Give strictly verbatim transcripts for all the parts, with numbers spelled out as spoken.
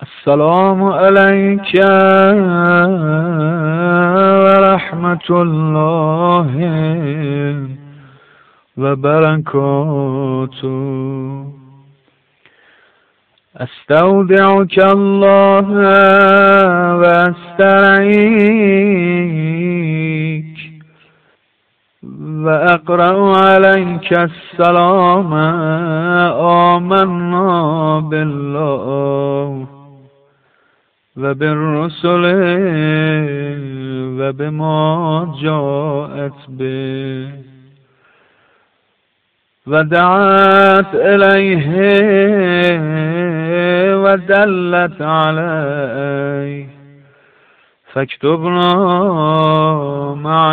السلام عليك ورحمة الله وبركاته. استودعك الله واسترعيك وأقرأ عليك السلام. آمنا بالله وبالرسل وبما جاءت به ودعت إليه ودلت عليه فاكتبنا مع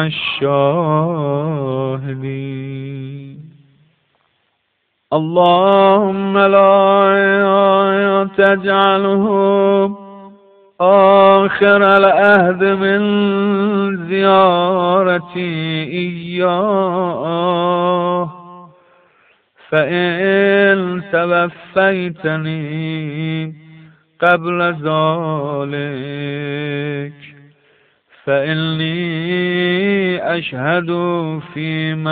الشاهدين. اللهم لا تجعله آخر العهد من زيارتي إياه، فإن توفيتني قبل ذلك فإني أشهد في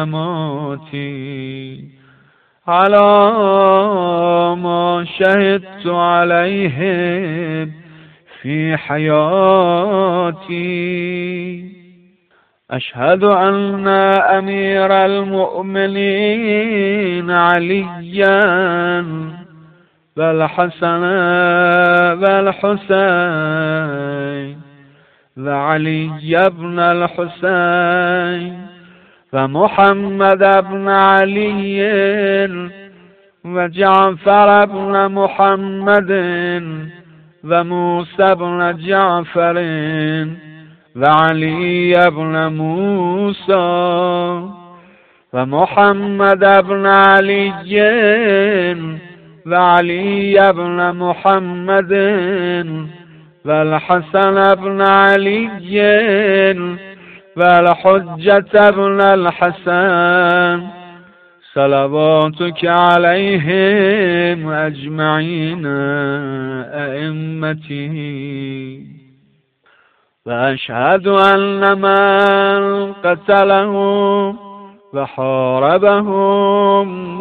مماتي على ما شهدت عليه في حياتي. أشهد أن أمير المؤمنين عليا والحسن والحسين وعلي بن الحسين ومحمد بن علي وجعفر بن محمد وموسى بن جعفر وعلي بن موسى ومحمد بن علي وعلي بن محمد والحسن بن علي والحجة بن الحسن صلواتك عليهم أجمعين أئمتي. وأشهد أن من قتلهم وحاربهم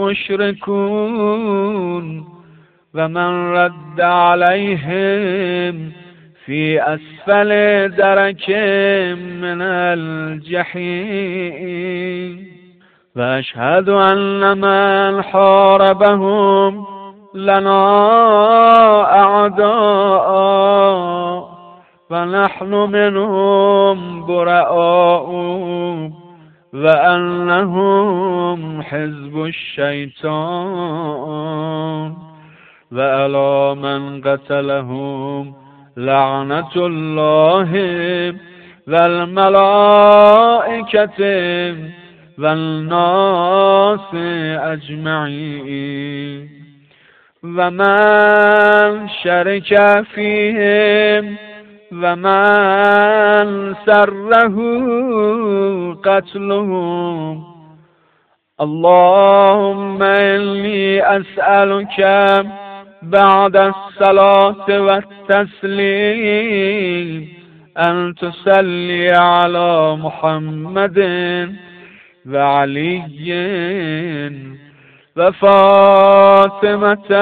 مشركون ومن رد عليهم في أسفل درك من الجحيم. وأشهد أن من حاربهم لنا أعداء ونحن منهم براء وأنهم حزب الشيطان. وعلى من قتلهم لعنة الله والملائكة والناس أجمعين. ومن شرك فيهم ومن سره قتلهم. اللهم إني أسألك بعد الصلاة والتسليم أن تصلي على محمد وعلي وفاطمة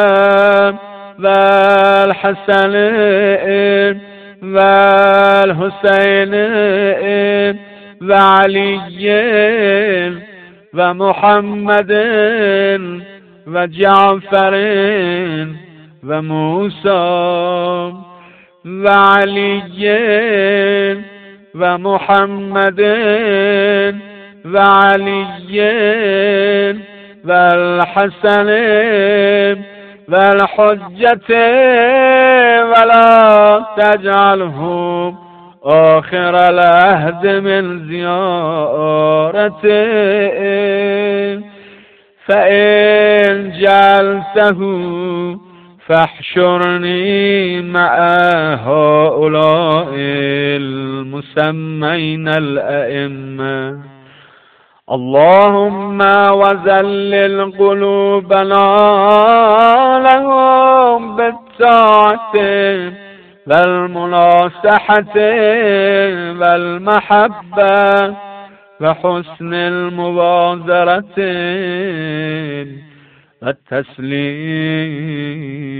والحسن والحسين وعلي ومحمد وجعفر وموسى وعلي ومحمد وعلي والحسن والحجة ولا تجعلهم آخر العهد من زيارته. فإن جعلته فاحشرني مع هؤلاء المسمين الأئمة. اللهم وذلل قلوبنا لهم والطاعة والمناصحة والمحبة وحسن المبادرة والتسليم.